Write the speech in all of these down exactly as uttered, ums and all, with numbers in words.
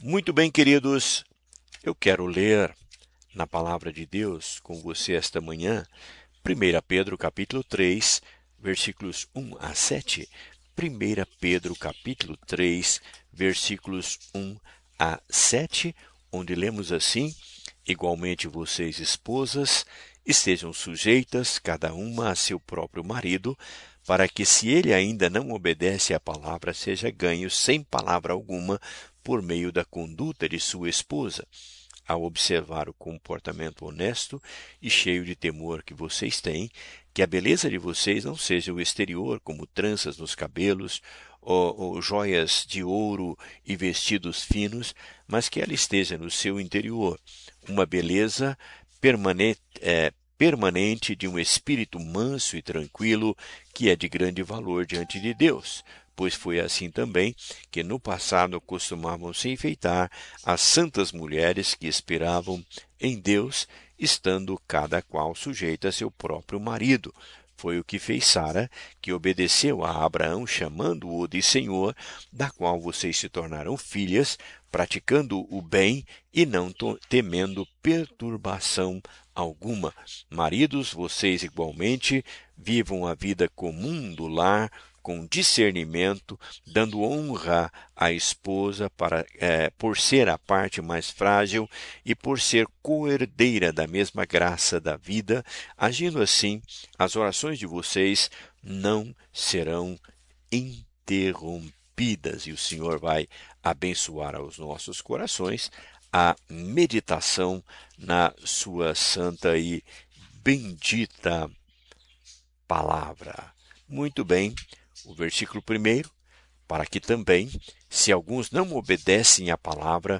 Muito bem, queridos, eu quero ler na palavra de Deus com você esta manhã, primeira Pedro capítulo três, versículos um a sete. primeira Pedro capítulo três, versículos um a sete, onde lemos assim: igualmente vocês, esposas, estejam sujeitas, cada uma a seu próprio marido, para que, se ele ainda não obedece à palavra, seja ganho sem palavra alguma por meio da conduta de sua esposa, ao observar o comportamento honesto e cheio de temor que vocês têm, que a beleza de vocês não seja o exterior, como tranças nos cabelos, ou, ou joias de ouro e vestidos finos, mas que ela esteja no seu interior, uma beleza permanente, é, permanente de um espírito manso e tranquilo, que é de grande valor diante de Deus. Pois foi assim também que no passado costumavam se enfeitar as santas mulheres que esperavam em Deus, estando cada qual sujeita a seu próprio marido. Foi o que fez Sara, que obedeceu a Abraão, chamando-o de Senhor, da qual vocês se tornaram filhas, praticando o bem e não temendo perturbação alguma. Maridos, vocês igualmente vivam a vida comum do lar, com discernimento, dando honra à esposa para, é, por ser a parte mais frágil e por ser co-herdeira da mesma graça da vida. Agindo assim, as orações de vocês não serão interrompidas. E o Senhor vai abençoar aos nossos corações a meditação na sua santa e bendita palavra. Muito bem. O versículo primeiro, para que também, se alguns não obedecem à palavra,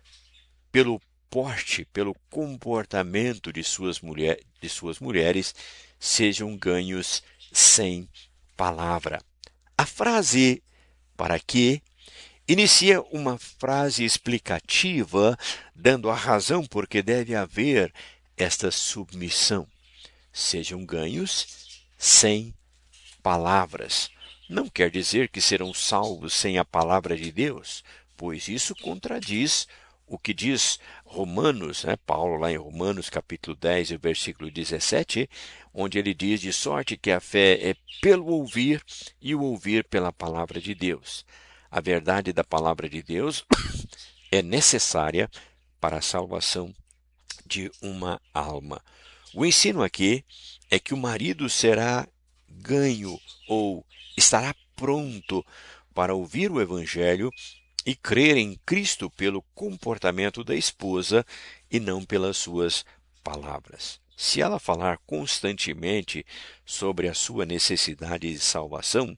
pelo porte, pelo comportamento de suas, mulher, de suas mulheres, sejam ganhos sem palavra. A frase "para que" inicia uma frase explicativa, dando a razão por que deve haver esta submissão. Sejam ganhos sem palavras. Não quer dizer que serão salvos sem a palavra de Deus, pois isso contradiz o que diz Romanos, né? Paulo lá em Romanos capítulo dez, versículo dezessete, onde ele diz: de sorte que a fé é pelo ouvir e o ouvir pela palavra de Deus. A verdade da palavra de Deus é necessária para a salvação de uma alma. O ensino aqui é que o marido será ganho ou estará pronto para ouvir o Evangelho e crer em Cristo pelo comportamento da esposa e não pelas suas palavras. Se ela falar constantemente sobre a sua necessidade de salvação,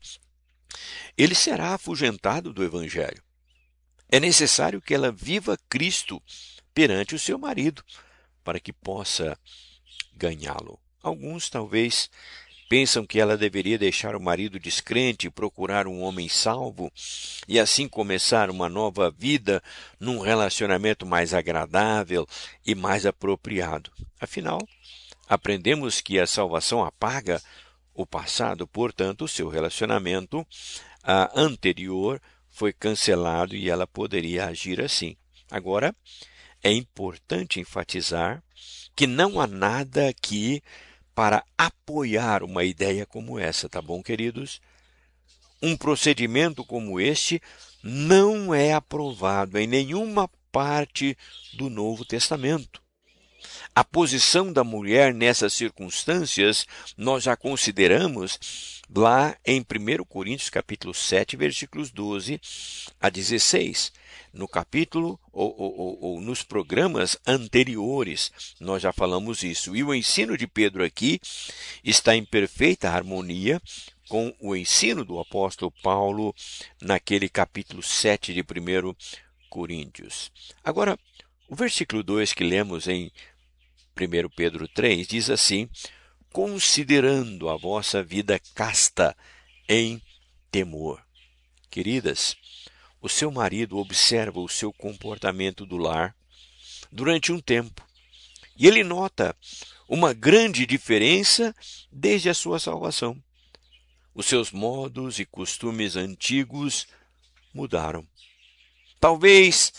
ele será afugentado do Evangelho. É necessário que ela viva Cristo perante o seu marido para que possa ganhá-lo. Alguns talvez pensam que ela deveria deixar o marido descrente e procurar um homem salvo e assim começar uma nova vida num relacionamento mais agradável e mais apropriado. Afinal, aprendemos que a salvação apaga o passado, portanto, o seu relacionamento ah, anterior foi cancelado e ela poderia agir assim. Agora, é importante enfatizar que não há nada aqui para apoiar uma ideia como essa, tá bom, queridos? Um procedimento como este não é aprovado em nenhuma parte do Novo Testamento. A posição da mulher nessas circunstâncias nós já consideramos lá em primeira Coríntios capítulo sete, versículos doze a dezesseis. No capítulo ou, ou, ou nos programas anteriores nós já falamos isso. E o ensino de Pedro aqui está em perfeita harmonia com o ensino do apóstolo Paulo naquele capítulo sete de primeira Coríntios. Agora, o versículo dois que lemos em primeira Pedro três diz assim: considerando a vossa vida casta em temor. Queridas, o seu marido observa o seu comportamento do lar durante um tempo e ele nota uma grande diferença desde a sua salvação. Os seus modos e costumes antigos mudaram. Talvez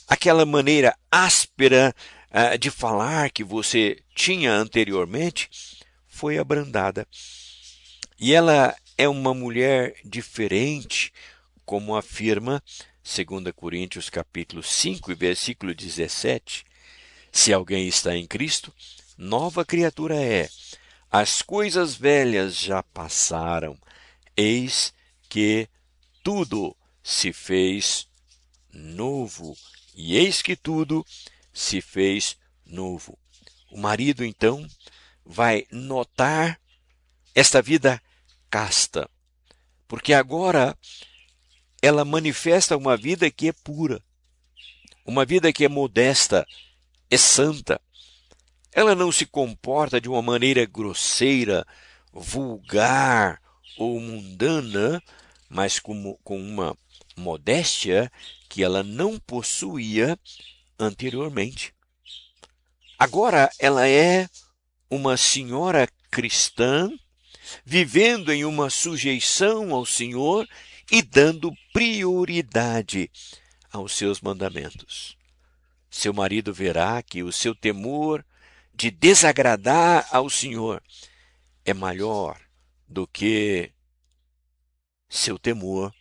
aquela maneira áspera uh, de falar que você tinha anteriormente foi abrandada. E ela é uma mulher diferente, como afirma dois Coríntios capítulo cinco, versículo dezessete. Se alguém está em Cristo, nova criatura é. As coisas velhas já passaram, eis que tudo se fez novo. E eis que tudo se fez novo. O marido, então, vai notar esta vida casta, porque agora ela manifesta uma vida que é pura, uma vida que é modesta, é santa. Ela não se comporta de uma maneira grosseira, vulgar ou mundana, mas com, com uma modéstia que ela não possuía anteriormente. Agora ela é uma senhora cristã, vivendo em uma sujeição ao Senhor e dando prioridade aos seus mandamentos. Seu marido verá que o seu temor de desagradar ao Senhor é maior do que seu temor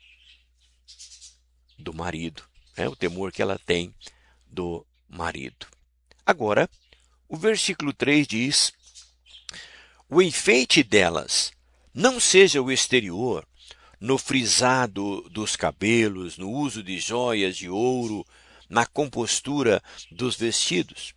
do marido, é o temor que ela tem do marido. Agora, o versículo três diz: o enfeite delas não seja o exterior, no frisado dos cabelos, no uso de joias de ouro, na compostura dos vestidos.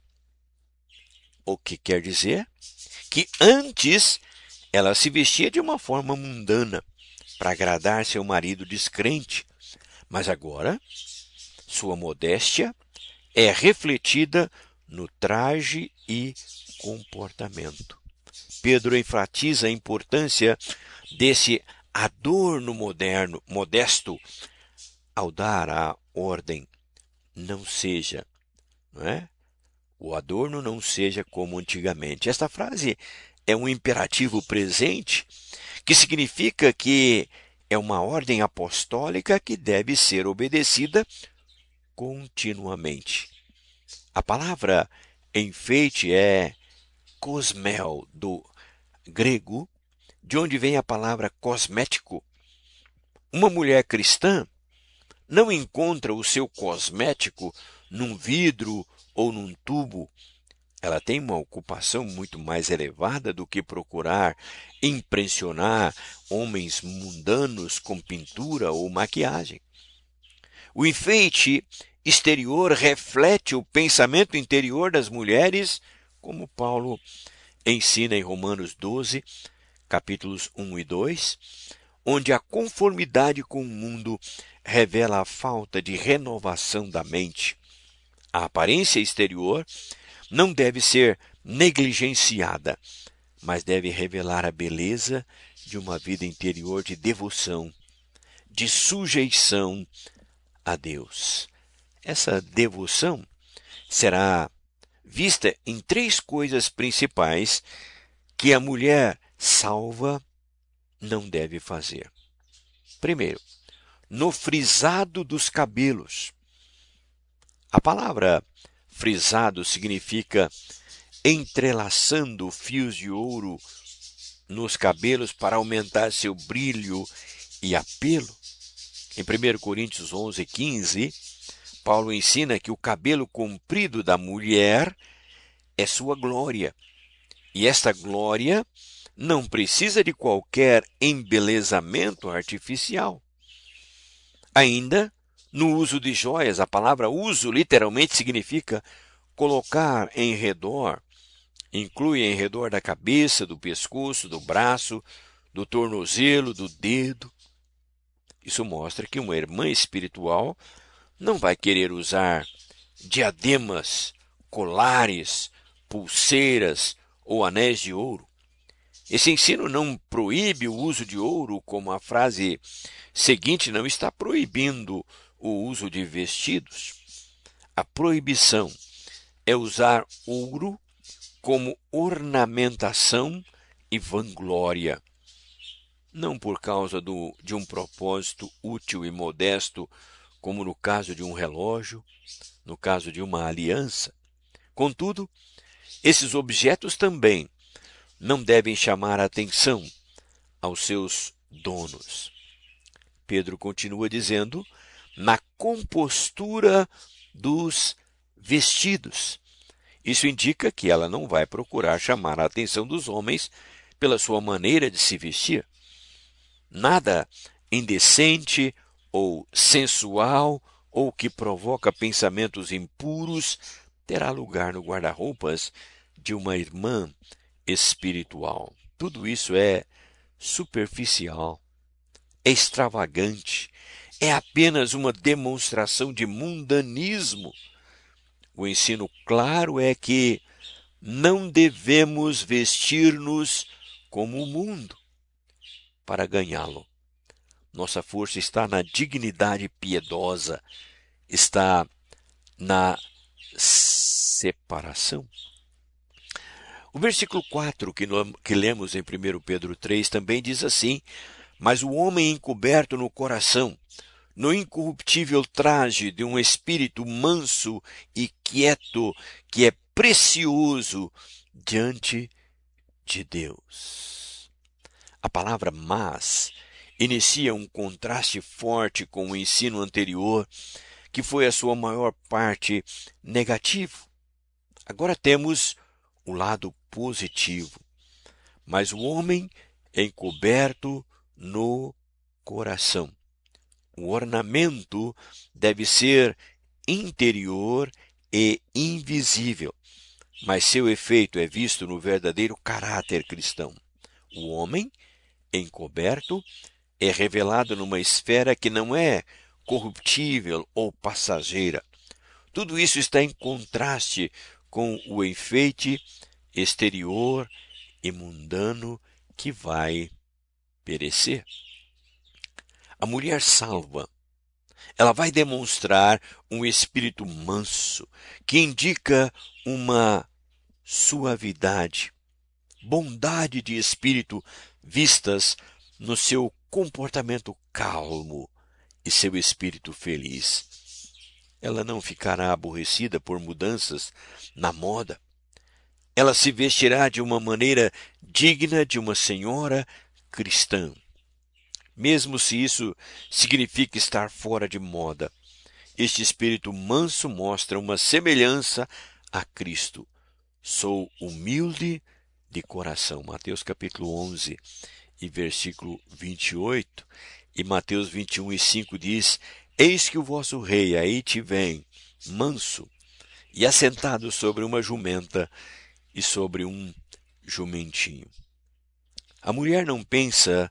O que quer dizer? Que antes ela se vestia de uma forma mundana para agradar seu marido descrente, mas agora sua modéstia é refletida no traje e comportamento. Pedro enfatiza a importância desse adorno moderno, modesto, ao dar a ordem: não seja, não é? O adorno não seja como antigamente. Esta frase é um imperativo presente, que significa que é uma ordem apostólica que deve ser obedecida continuamente. A palavra enfeite é cosmel, do grego, de onde vem a palavra cosmético. Uma mulher cristã não encontra o seu cosmético num vidro ou num tubo. Ela tem uma ocupação muito mais elevada do que procurar impressionar homens mundanos com pintura ou maquiagem. O enfeite exterior reflete o pensamento interior das mulheres, como Paulo ensina em Romanos doze, capítulos um e dois, onde a conformidade com o mundo revela a falta de renovação da mente. A aparência exterior não deve ser negligenciada, mas deve revelar a beleza de uma vida interior de devoção, de sujeição a Deus. Essa devoção será vista em três coisas principais que a mulher salva não deve fazer. Primeiro, no frisado dos cabelos. A palavra frisado significa entrelaçando fios de ouro nos cabelos para aumentar seu brilho e apelo. Em primeiro Coríntios onze, quinze, Paulo ensina que o cabelo comprido da mulher é sua glória. E esta glória não precisa de qualquer embelezamento artificial. Ainda, no uso de joias, a palavra uso literalmente significa colocar em redor, inclui em redor da cabeça, do pescoço, do braço, do tornozelo, do dedo. Isso mostra que uma irmã espiritual não vai querer usar diademas, colares, pulseiras ou anéis de ouro. Esse ensino não proíbe o uso de ouro, como a frase seguinte não está proibindo o uso de vestidos. A proibição é usar ouro como ornamentação e vanglória, não por causa do, de um propósito útil e modesto, como no caso de um relógio, no caso de uma aliança. Contudo, esses objetos também não devem chamar a atenção aos seus donos. Pedro continua dizendo, na compostura dos vestidos. Isso indica que ela não vai procurar chamar a atenção dos homens pela sua maneira de se vestir. Nada indecente ou sensual ou que provoca pensamentos impuros terá lugar no guarda-roupas de uma irmã espiritual. Tudo isso é superficial, é extravagante, é apenas uma demonstração de mundanismo. O ensino claro é que não devemos vestir-nos como o mundo para ganhá-lo. Nossa força está na dignidade piedosa, está na separação. O versículo quatro que, que lemos em primeiro Pedro três também diz assim, mas o homem encoberto no coração, no incorruptível traje de um espírito manso e quieto, que é precioso diante de Deus. A palavra mas inicia um contraste forte com o ensino anterior, que foi a sua maior parte negativo. Agora temos o lado positivo. Mas o homem encoberto no coração. O ornamento deve ser interior e invisível, mas seu efeito é visto no verdadeiro caráter cristão. O homem encoberto é revelado numa esfera que não é corruptível ou passageira. Tudo isso está em contraste com o enfeite exterior e mundano que vai perecer. A mulher salva, ela vai demonstrar um espírito manso, que indica uma suavidade, bondade de espírito vistas no seu comportamento calmo e seu espírito feliz. Ela não ficará aborrecida por mudanças na moda. Ela se vestirá de uma maneira digna de uma senhora cristã, mesmo se isso significa estar fora de moda. Este espírito manso mostra uma semelhança a Cristo. Sou humilde de coração. Mateus capítulo onze e versículo vinte e oito. E Mateus vinte e um e cinco diz, eis que o vosso rei aí te vem, manso, e assentado sobre uma jumenta e sobre um jumentinho. A mulher não pensa,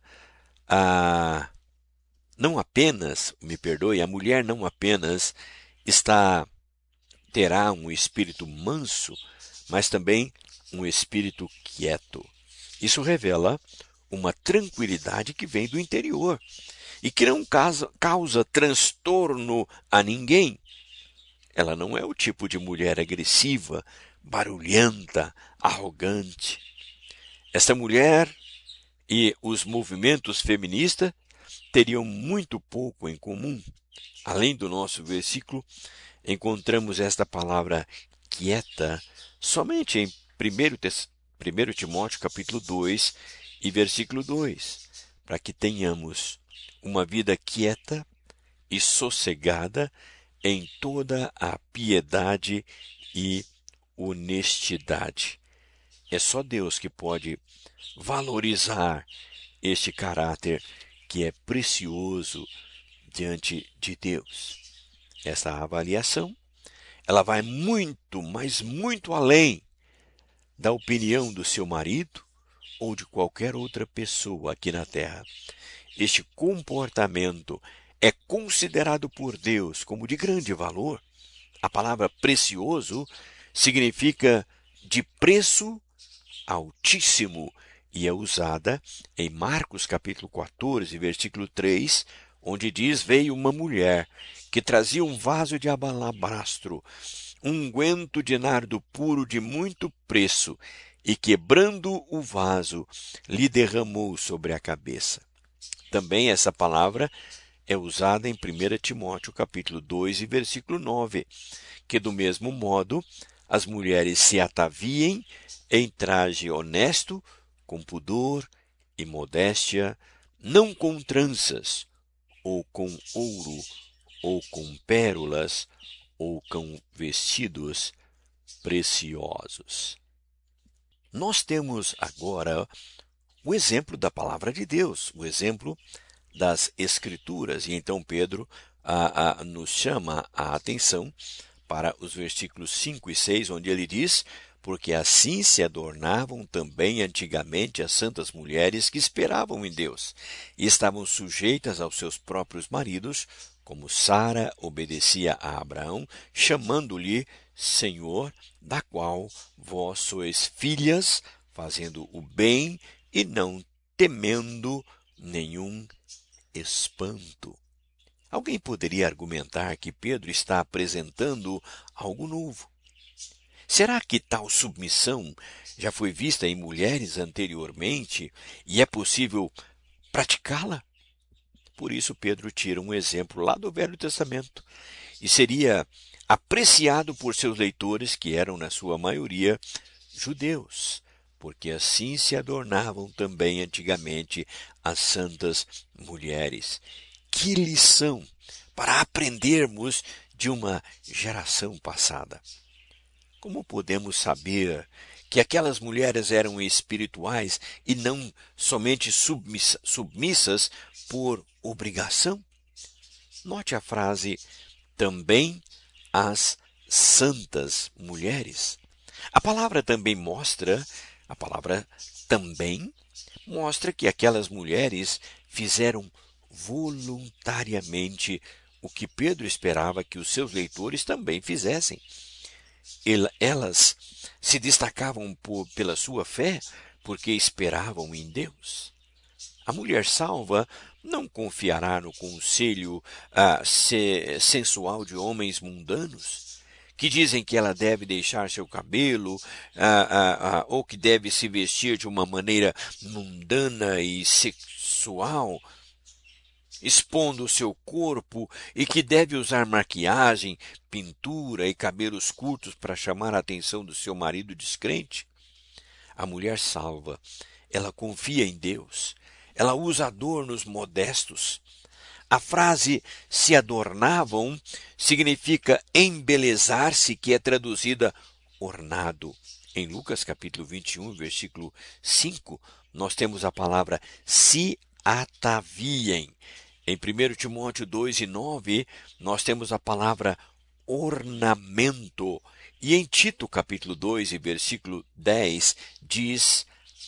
a, não apenas, me perdoe, a mulher não apenas está, terá um espírito manso, mas também um espírito quieto. Isso revela uma tranquilidade que vem do interior e que não causa, causa transtorno a ninguém. Ela não é o tipo de mulher agressiva, barulhenta, arrogante. Esta mulher e os movimentos feministas teriam muito pouco em comum. Além do nosso versículo, encontramos esta palavra quieta somente em primeiro Timóteo capítulo dois e versículo dois, para que tenhamos uma vida quieta e sossegada em toda a piedade e honestidade. É só Deus que pode valorizar este caráter que é precioso diante de Deus. Essa avaliação, ela vai muito, mas muito além da opinião do seu marido ou de qualquer outra pessoa aqui na terra. Este comportamento é considerado por Deus como de grande valor. A palavra precioso significa de preço altíssimo e é usada em Marcos capítulo quatorze, versículo três, onde diz, veio uma mulher que trazia um vaso de alabastro, um unguento de nardo puro de muito preço, e quebrando o vaso, lhe derramou sobre a cabeça. Também essa palavra é usada em primeiro Timóteo capítulo dois e versículo nove, que do mesmo modo as mulheres se ataviem em traje honesto, com pudor e modéstia, não com tranças, ou com ouro, ou com pérolas, ou com vestidos preciosos. Nós temos agora o exemplo da palavra de Deus, o exemplo das Escrituras. E então Pedro a, a, nos chama a atenção para os versículos cinco e seis, onde ele diz: porque assim se adornavam também antigamente as santas mulheres que esperavam em Deus, e estavam sujeitas aos seus próprios maridos, como Sara obedecia a Abraão, chamando-lhe Senhor, da qual vós sois filhas, fazendo o bem e não temendo nenhum espanto. Alguém poderia argumentar que Pedro está apresentando algo novo. Será que tal submissão já foi vista em mulheres anteriormente e é possível praticá-la? Por isso, Pedro tira um exemplo lá do Velho Testamento e seria apreciado por seus leitores, que eram, na sua maioria, judeus, porque assim se adornavam também antigamente as santas mulheres. Que lição para aprendermos de uma geração passada! Como podemos saber que aquelas mulheres eram espirituais e não somente submissa, submissas por obrigação? Note a frase, também as santas mulheres. A palavra também mostra, a palavra também mostra que aquelas mulheres fizeram voluntariamente o que Pedro esperava que os seus leitores também fizessem. Elas se destacavam por, pela sua fé, porque esperavam em Deus. A mulher salva não confiará no conselho ah, se, sensual de homens mundanos, que dizem que ela deve deixar seu cabelo, ah, ah, ah, ou que deve se vestir de uma maneira mundana e sexual, expondo o seu corpo, e que deve usar maquiagem, pintura e cabelos curtos para chamar a atenção do seu marido descrente. A mulher salva, ela confia em Deus, ela usa adornos modestos. A frase se adornavam significa embelezar-se, que é traduzida ornado. Em Lucas capítulo vinte e um, versículo cinco, nós temos a palavra se ataviem. Em primeiro Timóteo dois e nove, nós temos a palavra ornamento. E em Tito, capítulo dois e versículo dez, diz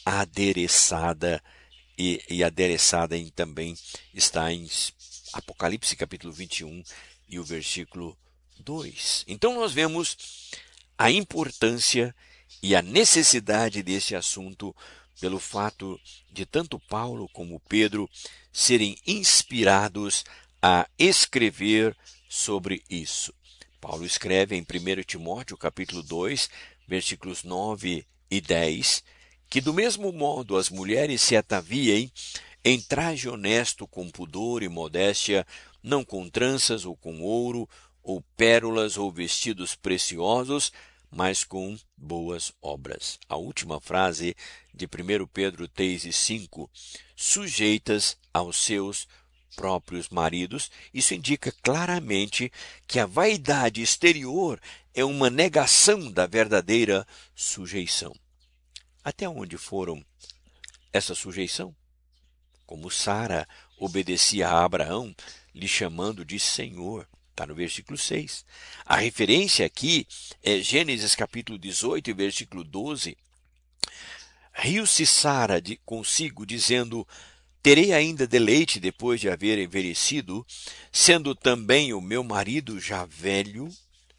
adereçada. E, e adereçada em, também está em Apocalipse, capítulo vinte e um, e o versículo dois. Então nós vemos a importância e a necessidade desse assunto pelo fato de tanto Paulo como Pedro serem inspirados a escrever sobre isso. Paulo escreve em primeiro Timóteo, capítulo dois, versículos nove e dez, que do mesmo modo as mulheres se ataviem em traje honesto, com pudor e modéstia, não com tranças ou com ouro, ou pérolas ou vestidos preciosos, mas com boas obras. A última frase de primeiro Pedro três e cinco, sujeitas aos seus próprios maridos, isso indica claramente que a vaidade exterior é uma negação da verdadeira sujeição. Até onde foram essa sujeição? Como Sara obedecia a Abraão, lhe chamando de Senhor. Está no versículo seis. A referência aqui é Gênesis capítulo dezoito e versículo doze. Riu-se Sara de consigo, dizendo, terei ainda deleite depois de haver envelhecido, sendo também o meu marido já velho?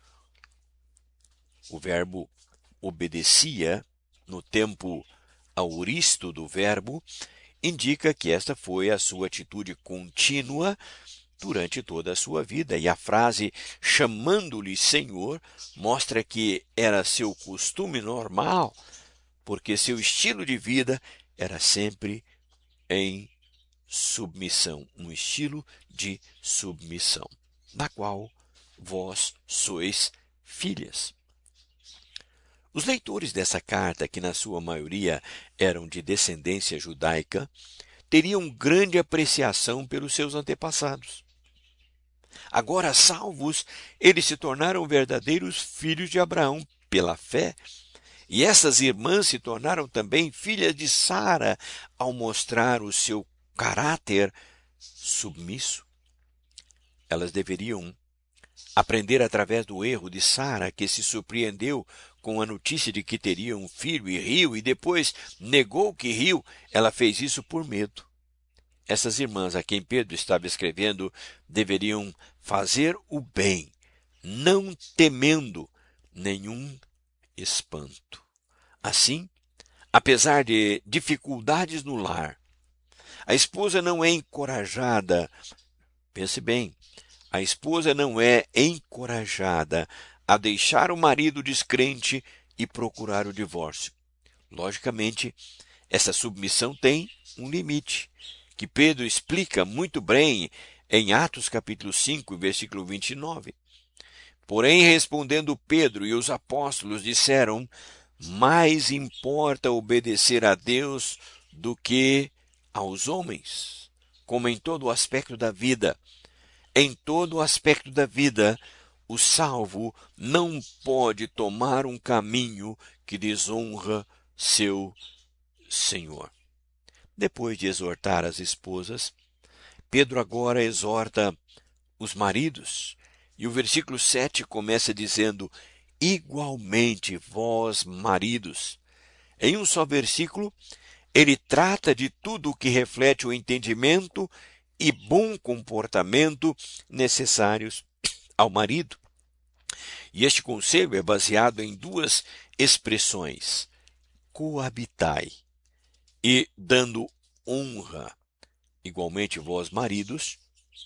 O verbo obedecia, no tempo auristo do verbo, indica que esta foi a sua atitude contínua durante toda a sua vida. E a frase chamando-lhe Senhor mostra que era seu costume normal, porque seu estilo de vida era sempre em submissão, um estilo de submissão, na qual vós sois filhas. Os leitores dessa carta, que na sua maioria eram de descendência judaica, teriam grande apreciação pelos seus antepassados. Agora, salvos, eles se tornaram verdadeiros filhos de Abraão pela fé, e essas irmãs se tornaram também filhas de Sara ao mostrar o seu caráter submisso. Elas deveriam aprender através do erro de Sara, que se surpreendeu com a notícia de que teria um filho e riu, e depois negou que riu. Ela fez isso por medo. Essas irmãs a quem Pedro estava escrevendo deveriam fazer o bem, não temendo nenhum espanto. Assim, apesar de dificuldades no lar, a esposa não é encorajada, pense bem, a esposa não é encorajada a deixar o marido descrente e procurar o divórcio. Logicamente, essa submissão tem um limite, que Pedro explica muito bem em Atos capítulo cinco, versículo vinte e nove. Porém, respondendo Pedro e os apóstolos disseram: mais importa obedecer a Deus do que aos homens, como em todo o aspecto da vida. Em todo o aspecto da vida, o salvo não pode tomar um caminho que desonra seu Senhor. Depois de exortar as esposas, Pedro agora exorta os maridos. E o versículo sete começa dizendo: igualmente vós, maridos. Em um só versículo, ele trata de tudo o que reflete o entendimento e bom comportamento necessários ao marido. E este conselho é baseado em duas expressões: coabitai e dando honra. Igualmente vós, maridos,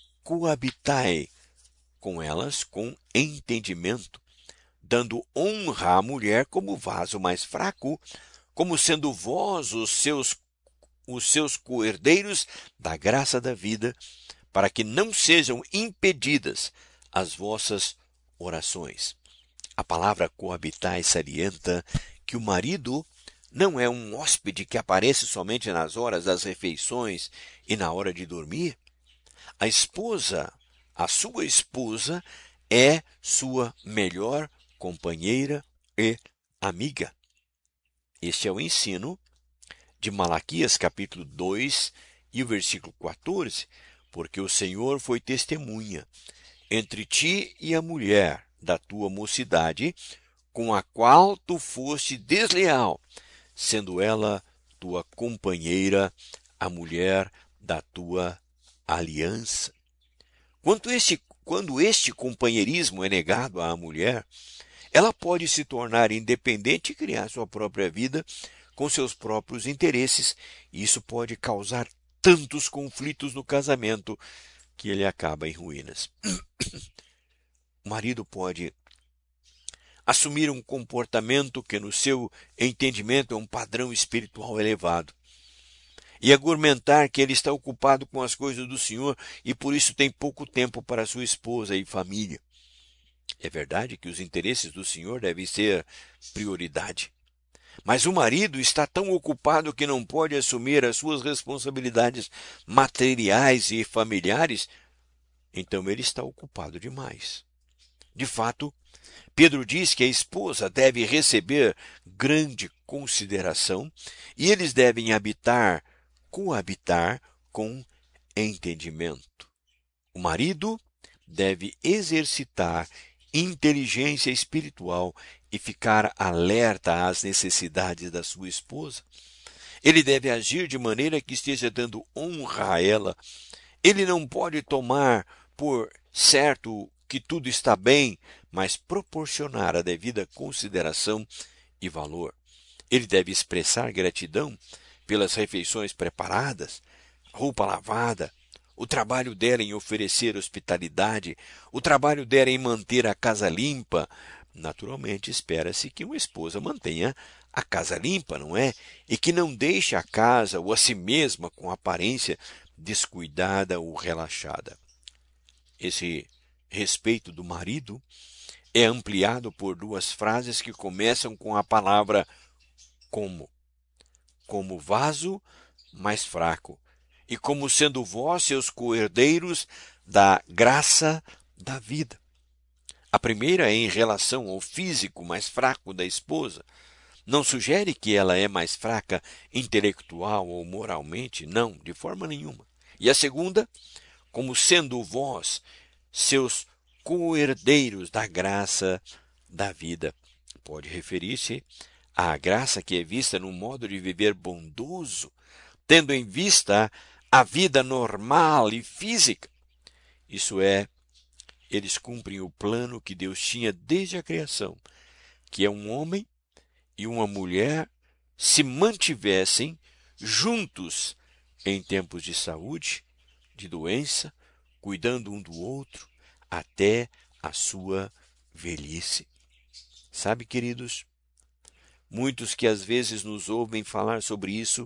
coabitai com elas com entendimento, dando honra à mulher como vaso mais fraco, como sendo vós os seus, os seus co-herdeiros da graça da vida, para que não sejam impedidas as vossas orações. A palavra coabitar salienta que o marido não é um hóspede que aparece somente nas horas das refeições e na hora de dormir. A esposa, a sua esposa, é sua melhor companheira e amiga. Este é o ensino de Malaquias capítulo dois e o versículo quatorze, porque o Senhor foi testemunha entre ti e a mulher da tua mocidade, com a qual tu foste desleal, sendo ela tua companheira, a mulher da tua aliança. Quando este, quando este companheirismo é negado à mulher, ela pode se tornar independente e criar sua própria vida com seus próprios interesses, e isso pode causar tantos conflitos no casamento que ele acaba em ruínas. O marido pode assumir um comportamento que, no seu entendimento, é um padrão espiritual elevado, e argumentar que ele está ocupado com as coisas do Senhor e por isso tem pouco tempo para sua esposa e família. É verdade que os interesses do Senhor devem ser prioridade, mas o marido está tão ocupado que não pode assumir as suas responsabilidades materiais e familiares, então ele está ocupado demais. De fato, Pedro diz que a esposa deve receber grande consideração e eles devem habitar, coabitar com entendimento. O marido deve exercitar inteligência espiritual e ficar alerta às necessidades da sua esposa. Ele deve agir de maneira que esteja dando honra a ela. Ele não pode tomar por certo que tudo está bem, mas proporcionar a devida consideração e valor. Ele deve expressar gratidão pelas refeições preparadas, roupa lavada, o trabalho dela em oferecer hospitalidade, o trabalho dela em manter a casa limpa. Naturalmente, espera-se que uma esposa mantenha a casa limpa, não é? E que não deixe a casa ou a si mesma com aparência descuidada ou relaxada. Esse respeito do marido é ampliado por duas frases que começam com a palavra como. Como vaso mais fraco, e como sendo vós seus co-herdeiros da graça da vida. A primeira é em relação ao físico mais fraco da esposa. Não sugere que ela é mais fraca intelectual ou moralmente, não, de forma nenhuma. E a segunda, como sendo vós seus co-herdeiros da graça da vida. Pode referir-se à graça que é vista no modo de viver bondoso, tendo em vista a vida normal e física. Isso é, eles cumprem o plano que Deus tinha desde a criação, que é um homem e uma mulher se mantivessem juntos em tempos de saúde, de doença, cuidando um do outro até a sua velhice. Sabe, queridos, muitos que às vezes nos ouvem falar sobre isso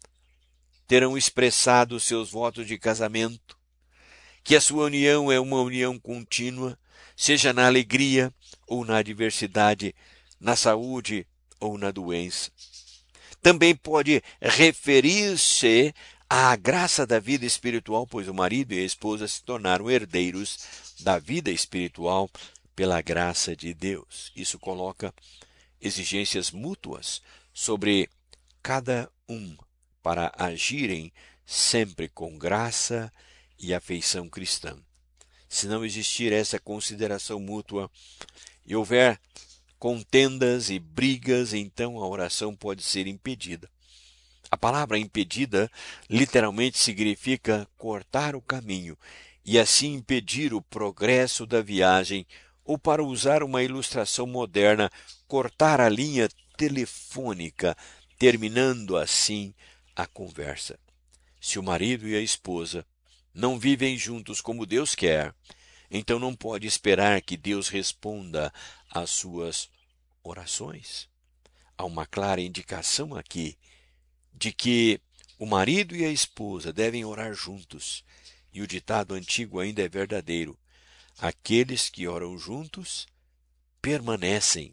terão expressado seus votos de casamento, que a sua união é uma união contínua, seja na alegria ou na adversidade, na saúde ou na doença. Também pode referir-se à graça da vida espiritual, pois o marido e a esposa se tornaram herdeiros da vida espiritual pela graça de Deus. Isso coloca exigências mútuas sobre cada um para agirem sempre com graça e afeição cristã. Se não existir essa consideração mútua e houver contendas e brigas, então a oração pode ser impedida. A palavra impedida literalmente significa cortar o caminho e assim impedir o progresso da viagem, ou, para usar uma ilustração moderna, cortar a linha telefônica, terminando assim a conversa. Se o marido e a esposa não vivem juntos como Deus quer, então não pode esperar que Deus responda às suas orações. Há uma clara indicação aqui de que o marido e a esposa devem orar juntos, e o ditado antigo ainda é verdadeiro: aqueles que oram juntos permanecem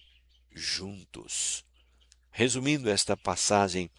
juntos. Resumindo esta passagem,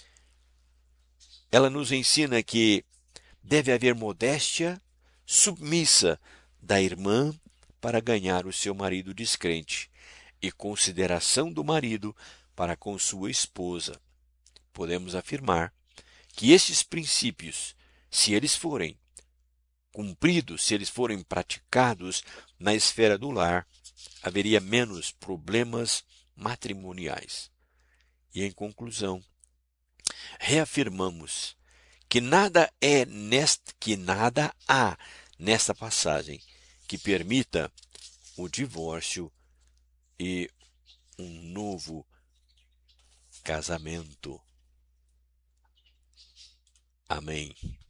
ela nos ensina que deve haver modéstia submissa da irmã para ganhar o seu marido descrente e consideração do marido para com sua esposa. Podemos afirmar que estes princípios, se eles forem cumpridos, se eles forem praticados na esfera do lar, haveria menos problemas matrimoniais. E, em conclusão, reafirmamos que nada é nesta, que nada há nesta passagem que permita o divórcio e um novo casamento. Amém.